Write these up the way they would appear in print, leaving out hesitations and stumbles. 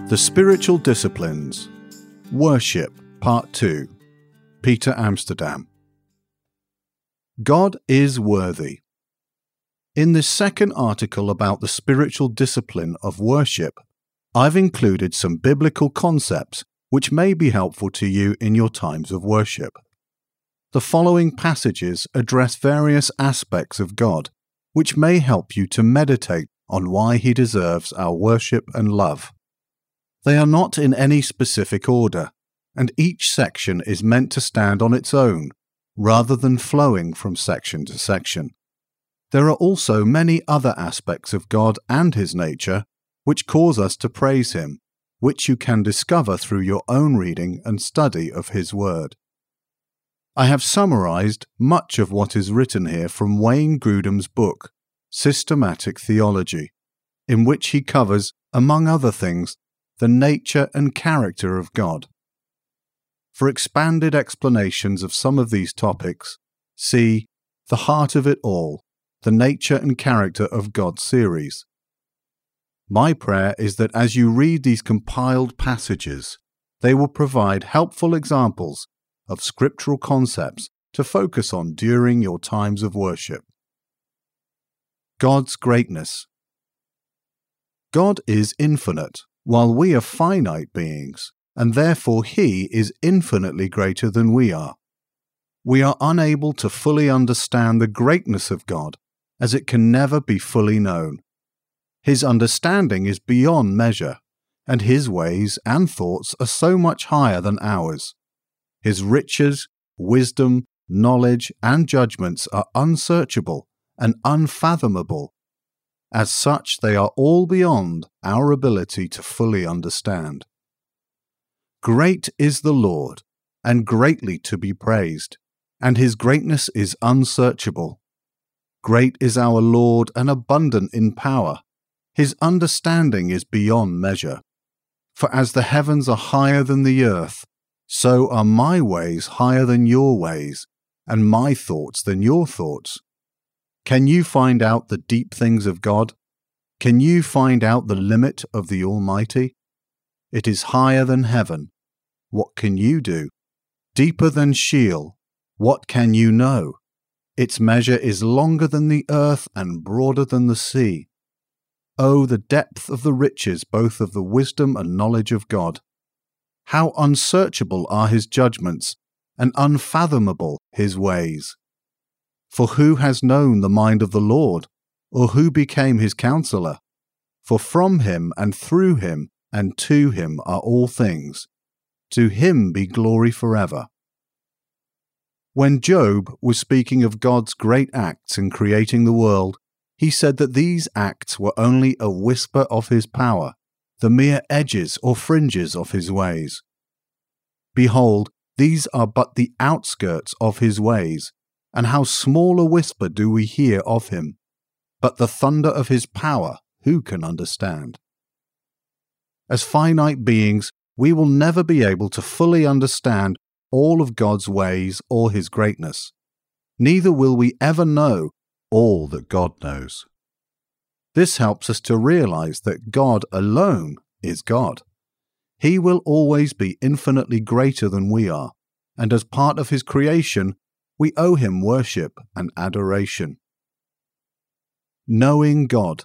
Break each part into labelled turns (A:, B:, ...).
A: The Spiritual Disciplines, Worship, Part 2, Peter Amsterdam. God is worthy. In this second article about the spiritual discipline of worship, I've included some biblical concepts which may be helpful to you in your times of worship. The following passages address various aspects of God, which may help you to meditate on why He deserves our worship and love. They are not in any specific order, and each section is meant to stand on its own, rather than flowing from section to section. There are also many other aspects of God and His nature which cause us to praise Him, which you can discover through your own reading and study of His Word. I have summarized much of what is written here from Wayne Grudem's book, Systematic Theology, in which he covers, among other things, the nature and character of God. For expanded explanations of some of these topics, see The Heart of It All, the Nature and Character of God series. My prayer is that as you read these compiled passages, they will provide helpful examples of scriptural concepts to focus on during your times of worship. God's greatness. God is infinite, while we are finite beings, and therefore He is infinitely greater than we are. We are unable to fully understand the greatness of God, as it can never be fully known. His understanding is beyond measure, and His ways and thoughts are so much higher than ours. His riches, wisdom, knowledge, and judgments are unsearchable and unfathomable. As such, they are all beyond our ability to fully understand. Great is the Lord, and greatly to be praised, and His greatness is unsearchable. Great is our Lord, and abundant in power. His understanding is beyond measure. For as the heavens are higher than the earth, so are my ways higher than your ways, and my thoughts than your thoughts. Can you find out the deep things of God? Can you find out the limit of the Almighty? It is higher than heaven. What can you do? Deeper than Sheol. What can you know? Its measure is longer than the earth and broader than the sea. Oh, the depth of the riches both of the wisdom and knowledge of God! How unsearchable are His judgments, and unfathomable His ways! For who has known the mind of the Lord, or who became His counselor? For from Him and through Him and to Him are all things. To Him be glory forever. When Job was speaking of God's great acts in creating the world, he said that these acts were only a whisper of His power, the mere edges or fringes of His ways. Behold, these are but the outskirts of His ways, and how small a whisper do we hear of Him. But the thunder of His power, who can understand? As finite beings, we will never be able to fully understand all of God's ways or His greatness. Neither will we ever know all that God knows. This helps us to realize that God alone is God. He will always be infinitely greater than we are, and as part of His creation, we owe Him worship and adoration. Knowing God.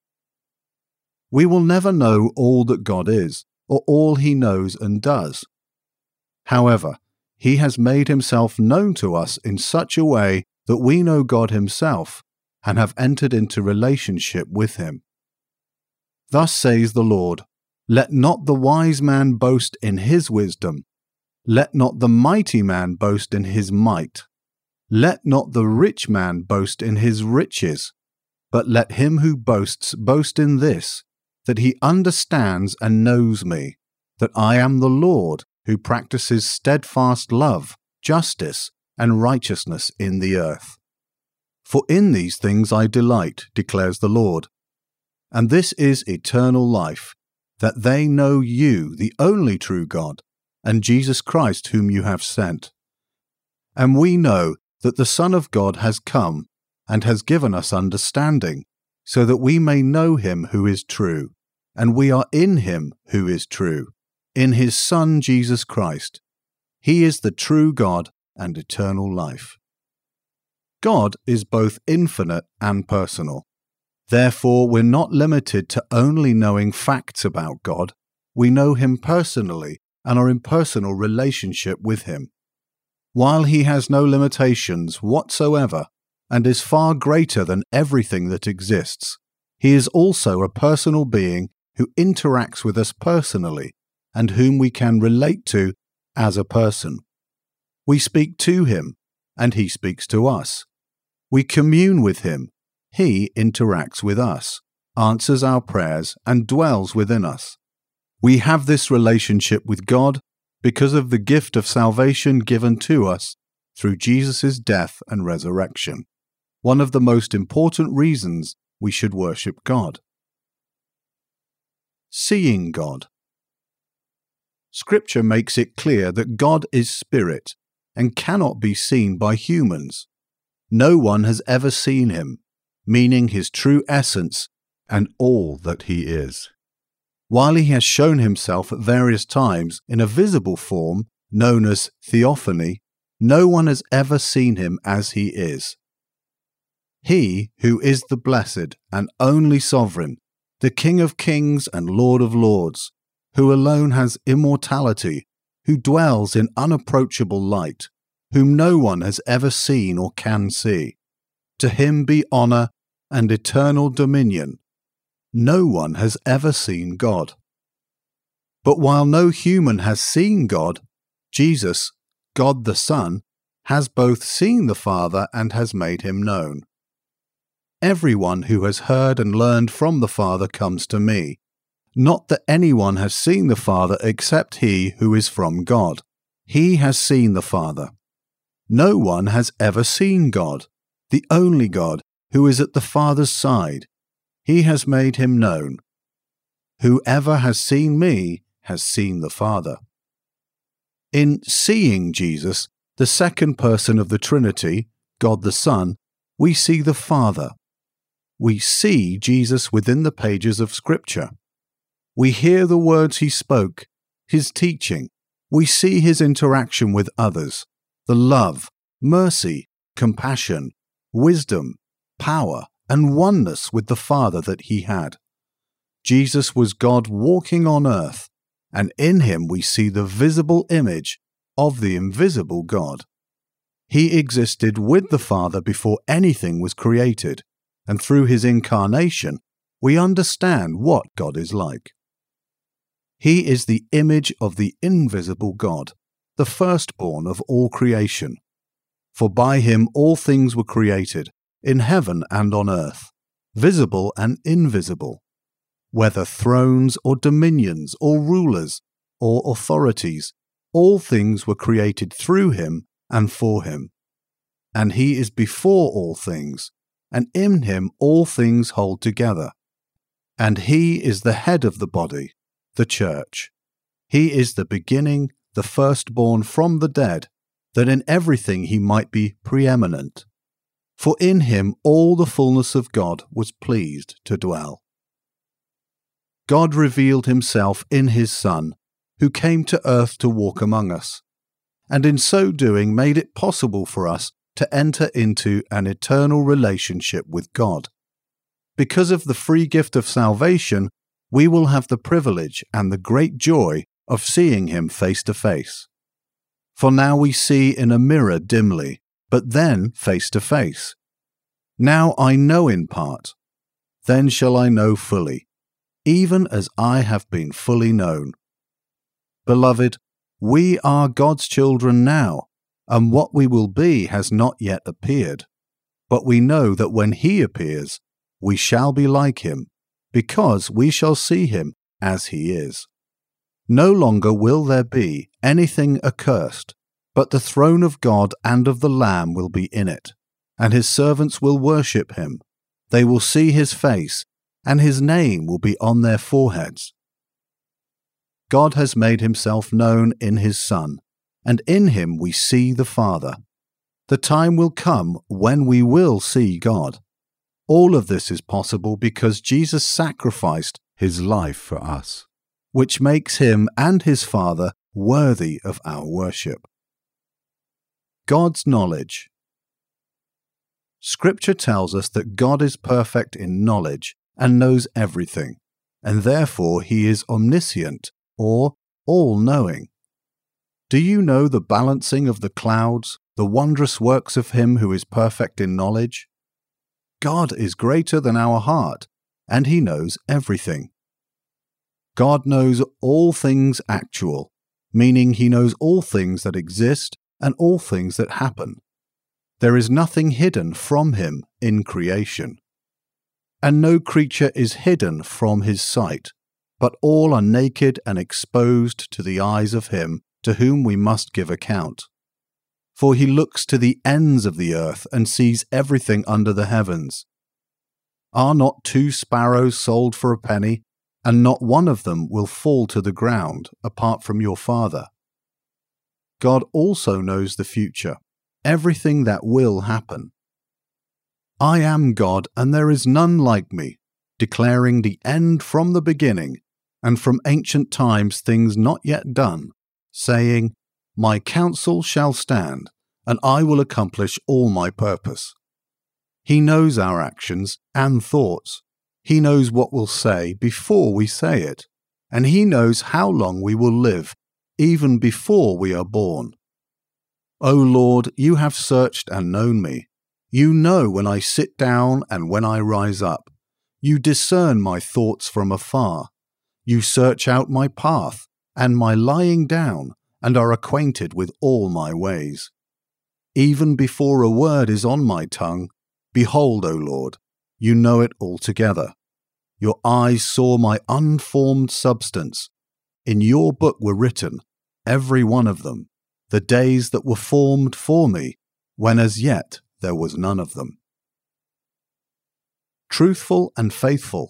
A: We will never know all that God is, or all He knows and does. However, He has made Himself known to us in such a way that we know God Himself and have entered into relationship with Him. Thus says the Lord, "Let not the wise man boast in his wisdom, let not the mighty man boast in his might, let not the rich man boast in his riches, but let him who boasts boast in this, that he understands and knows me, that I am the Lord who practices steadfast love, justice, and righteousness in the earth. For in these things I delight, declares the Lord. And this is eternal life, that they know you, the only true God, and Jesus Christ whom you have sent. And we know that the Son of God has come and has given us understanding, so that we may know Him who is true, and we are in him who is true, in his Son Jesus Christ. He is the true God and eternal life. God is both infinite and personal. Therefore, we're not limited to only knowing facts about God. We know him personally and are in personal relationship with him. While he has no limitations whatsoever and is far greater than everything that exists, he is also a personal being who interacts with us personally and whom we can relate to as a person. We speak to him, and he speaks to us. We commune with him. He interacts with us, answers our prayers, and dwells within us. We have this relationship with God because of the gift of salvation given to us through Jesus' death and resurrection, one of the most important reasons we should worship God. Seeing God. Scripture makes it clear that God is spirit and cannot be seen by humans. No one has ever seen him, meaning his true essence and all that he is. While he has shown himself at various times in a visible form known as theophany, no one has ever seen him as he is. He who is the blessed and only sovereign, the King of kings and Lord of lords, who alone has immortality, who dwells in unapproachable light, whom no one has ever seen or can see. To him be honor and eternal dominion. No one has ever seen God. But while no human has seen God, Jesus, God the Son, has both seen the Father and has made him known. Everyone who has heard and learned from the Father comes to me. Not that anyone has seen the Father except he who is from God. He has seen the Father. No one has ever seen God, the only God, who is at the Father's side. He has made him known. Whoever has seen me has seen the Father. In seeing Jesus, the second person of the Trinity, God the Son, we see the Father. We see Jesus within the pages of Scripture. We hear the words he spoke, his teaching. We see his interaction with others, the love, mercy, compassion, wisdom, power, and oneness with the Father that he had. Jesus was God walking on earth, and in him we see the visible image of the invisible God. He existed with the Father before anything was created, and through his incarnation, we understand what God is like. He is the image of the invisible God, the firstborn of all creation. For by him all things were created, in heaven and on earth, visible and invisible, whether thrones or dominions or rulers or authorities, all things were created through him and for him. And he is before all things, and in him all things hold together. And he is the head of the body, the church. He is the beginning, the firstborn from the dead, that in everything he might be preeminent. For in him all the fullness of God was pleased to dwell. God revealed himself in his Son, who came to earth to walk among us, and in so doing made it possible for us to enter into an eternal relationship with God. Because of the free gift of salvation, we will have the privilege and the great joy of seeing him face to face. For now we see in a mirror dimly, but then face to face. Now I know in part, then shall I know fully, even as I have been fully known. Beloved, we are God's children now, and what we will be has not yet appeared. But we know that when he appears, we shall be like him, because we shall see him as he is. No longer will there be anything accursed, but the throne of God and of the Lamb will be in it, and his servants will worship him. They will see his face, and his name will be on their foreheads. God has made himself known in his Son, and in him we see the Father. The time will come when we will see God. All of this is possible because Jesus sacrificed his life for us, which makes him and his Father worthy of our worship. God's knowledge. Scripture tells us that God is perfect in knowledge and knows everything, and therefore he is omniscient, or all-knowing. Do you know the balancing of the clouds, the wondrous works of him who is perfect in knowledge? God is greater than our heart, and he knows everything. God knows all things actual, meaning he knows all things that exist and all things that happen. There is nothing hidden from him in creation. And no creature is hidden from his sight, but all are naked and exposed to the eyes of him to whom we must give account. For he looks to the ends of the earth and sees everything under the heavens. Are not 2 sparrows sold for a penny, and not one of them will fall to the ground apart from your Father? God also knows the future, everything that will happen. I am God, and there is none like me, declaring the end from the beginning, and from ancient times things not yet done, saying, My counsel shall stand, and I will accomplish all my purpose. He knows our actions and thoughts. He knows what we'll say before we say it, and he knows how long we will live, even before we are born. O Lord, you have searched and known me. You know when I sit down and when I rise up. You discern my thoughts from afar. You search out my path and my lying down, and are acquainted with all my ways. Even before a word is on my tongue, behold, O Lord, you know it altogether. Your eyes saw my unformed substance. In your book were written, every one of them, the days that were formed for me, when as yet there was none of them. Truthful and faithful.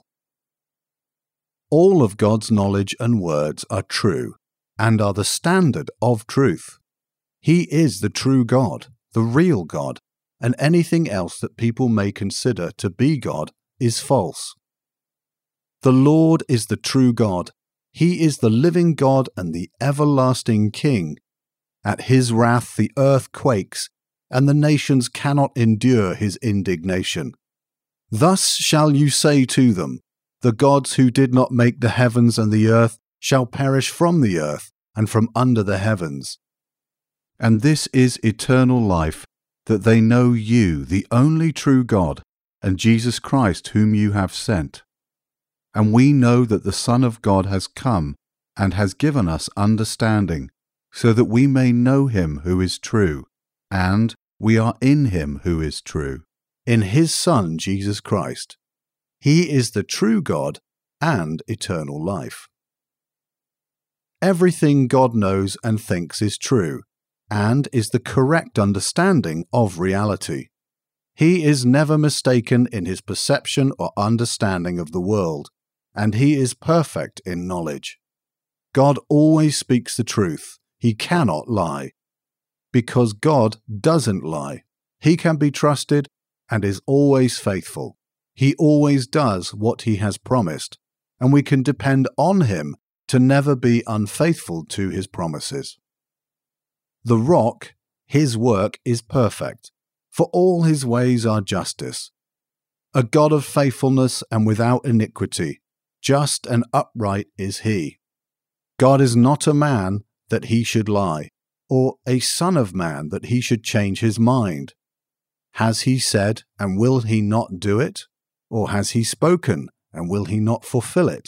A: All of God's knowledge and words are true, and are the standard of truth. He is the true God, the real God, and anything else that people may consider to be God is false. The Lord is the true God. He is the living God and the everlasting King. At his wrath the earth quakes, and the nations cannot endure his indignation. Thus shall you say to them, The gods who did not make the heavens and the earth shall perish from the earth and from under the heavens. And this is eternal life, that they know you, the only true God, and Jesus Christ whom you have sent. And we know that the Son of God has come and has given us understanding, so that we may know him who is true, and we are in him who is true, in his Son Jesus Christ. He is the true God and eternal life. Everything God knows and thinks is true, and is the correct understanding of reality. He is never mistaken in his perception or understanding of the world, and he is perfect in knowledge. God always speaks the truth. He cannot lie. Because God doesn't lie, he can be trusted and is always faithful. He always does what he has promised, and we can depend on him to never be unfaithful to his promises. The rock, his work is perfect, for all his ways are justice. A God of faithfulness and without iniquity, just and upright is he. God is not a man that he should lie, or a son of man that he should change his mind. Has he said, and will he not do it? Or has he spoken, and will he not fulfill it?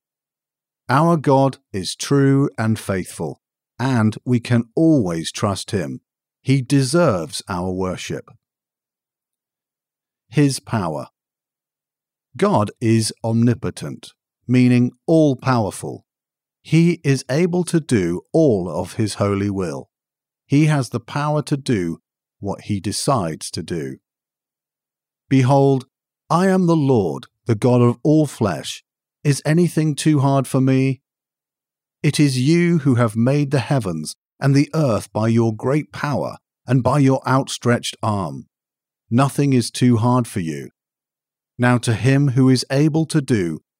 A: Our God is true and faithful, and we can always trust him. He deserves our worship. His power. God is omnipotent, meaning all-powerful. He is able to do all of his holy will. He has the power to do what he decides to do. Behold, I am the Lord, the God of all flesh. Is anything too hard for me? It is you who have made the heavens and the earth by your great power and by your outstretched arm. Nothing is too hard for you. Now to him who is able to do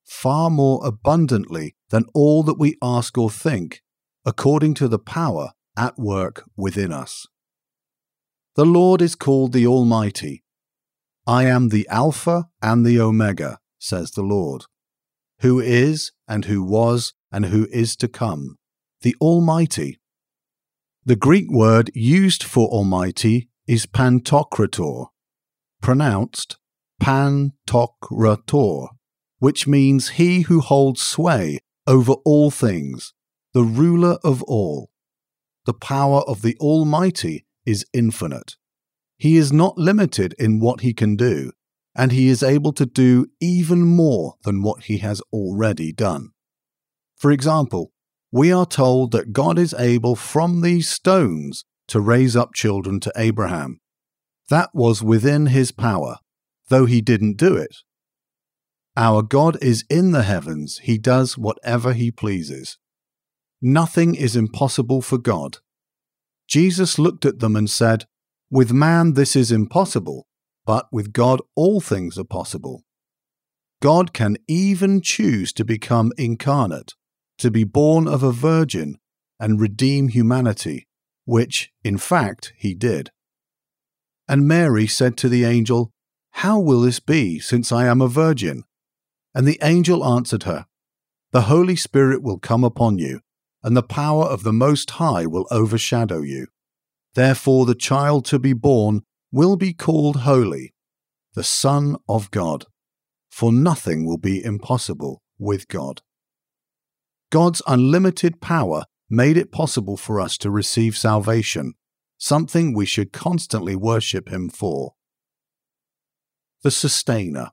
A: far more abundantly than all that we ask or think, according to the power at work within us. The Lord is called the Almighty. I am the Alpha and the Omega, says the Lord, who is and who was and who is to come, the Almighty. The Greek word used for Almighty is Pantokrator, pronounced Pantokrator, which means he who holds sway over all things, the ruler of all. The power of the Almighty is infinite. He is not limited in what he can do, and he is able to do even more than what he has already done. For example, we are told that God is able from these stones to raise up children to Abraham. That was within his power, though he didn't do it. Our God is in the heavens. He does whatever he pleases. Nothing is impossible for God. Jesus looked at them and said, "With man this is impossible, but with God all things are possible." God can even choose to become incarnate, to be born of a virgin and redeem humanity, which, in fact, he did. And Mary said to the angel, "How will this be, since I am a virgin?" And the angel answered her, "The Holy Spirit will come upon you, and the power of the Most High will overshadow you. Therefore the child to be born will be called Holy, the Son of God, for nothing will be impossible with God." God's unlimited power made it possible for us to receive salvation, something we should constantly worship him for. The Sustainer.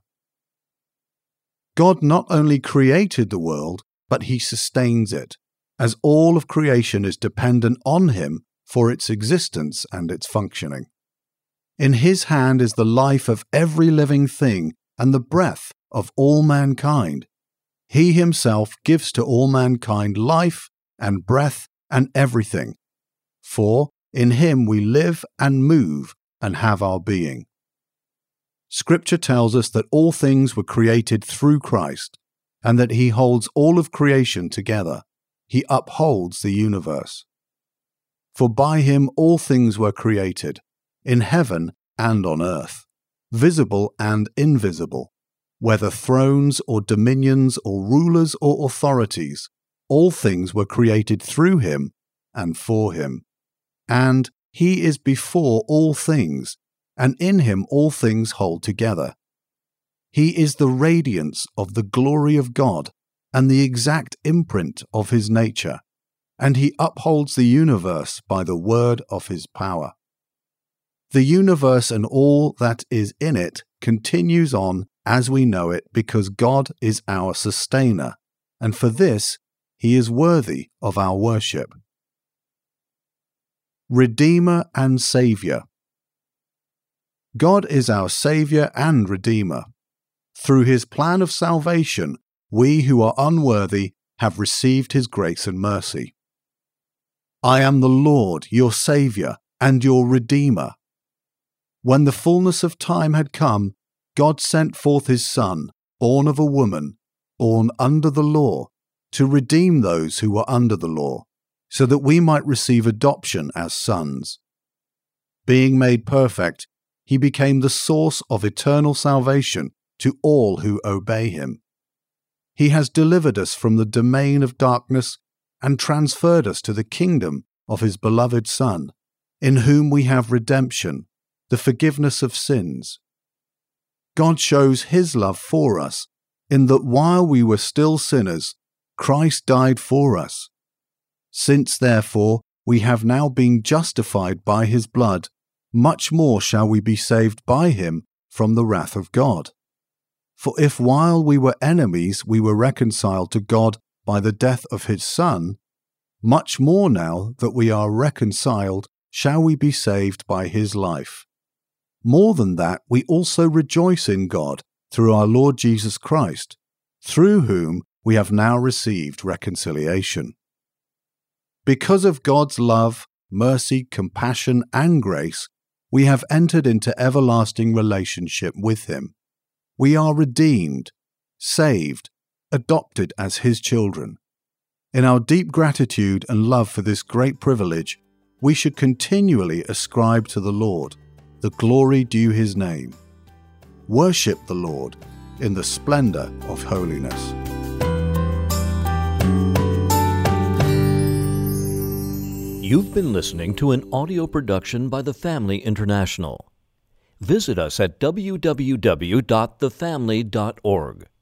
A: God not only created the world, but he sustains it, as all of creation is dependent on him for its existence and its functioning. In his hand is the life of every living thing and the breath of all mankind. He himself gives to all mankind life and breath and everything. For in him we live and move and have our being. Scripture tells us that all things were created through Christ, and that he holds all of creation together. He upholds the universe. For by him all things were created, in heaven and on earth, visible and invisible, whether thrones or dominions or rulers or authorities, all things were created through him and for him. And he is before all things, and in him all things hold together. He is the radiance of the glory of God and the exact imprint of his nature, and he upholds the universe by the word of his power. The universe and all that is in it continues on as we know it because God is our sustainer, and for this he is worthy of our worship. Redeemer and Saviour. God is our Saviour and Redeemer. Through his plan of salvation, we who are unworthy have received his grace and mercy. I am the Lord, your Saviour, and your Redeemer. When the fullness of time had come, God sent forth his Son, born of a woman, born under the law, to redeem those who were under the law, so that we might receive adoption as sons. Being made perfect, he became the source of eternal salvation to all who obey him. He has delivered us from the domain of darkness and transferred us to the kingdom of his beloved Son, in whom we have redemption, the forgiveness of sins. God shows his love for us, in that while we were still sinners, Christ died for us. Since, therefore, we have now been justified by his blood, much more shall we be saved by him from the wrath of God. For if while we were enemies we were reconciled to God by the death of his Son, much more now that we are reconciled shall we be saved by his life. More than that, we also rejoice in God through our Lord Jesus Christ, through whom we have now received reconciliation. Because of God's love, mercy, compassion, and grace, we have entered into everlasting relationship with him. We are redeemed, saved, adopted as His children. In our deep gratitude and love for this great privilege, we should continually ascribe to the Lord the glory due His name. Worship the Lord in the splendor of holiness.
B: You've been listening to an audio production by The Family International. Visit us at www.thefamily.org.